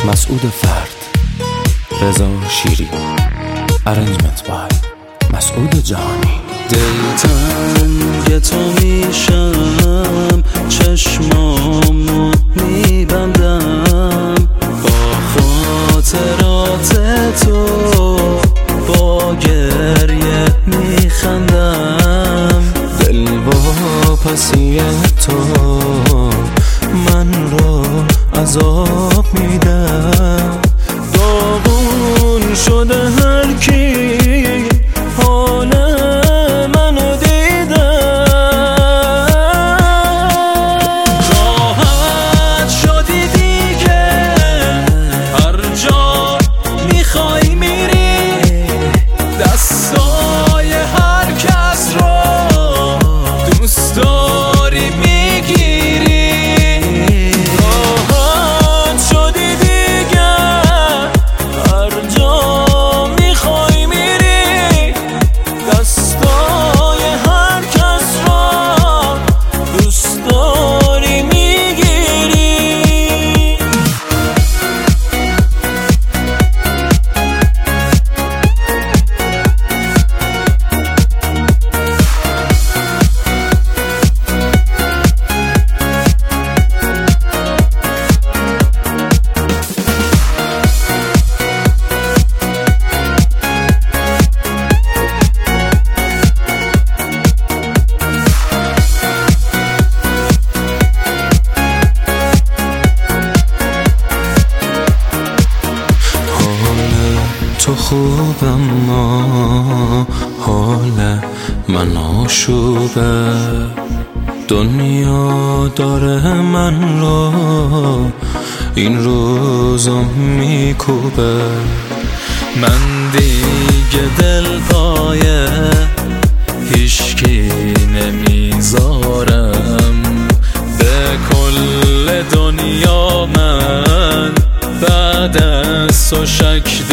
مسعود فرد، رضا شیری، ارنجمنت بای مسعود جهانی. دلتنگ تو میشم، چشمامو میبندم، با خاطرات تو با گریه میخندم. دل واپسی تو من رو عذاب میدم. داغون شده هر کی حال منو دیدم. راحت شدی دیگه، هر جا میخوای میری، دستای هر کس رو دوست داری میگیری. راحت شدی دیگه، هر جا میخوای میری، دستای هر کس رو دوست داری میگیری. تو خوب اما حال من آشوبه. دنیا داره من رو این روزا میکوبه. من دیگه دل پایه هیچکی نمیذارم، به کل دنیا من بعد از تو شک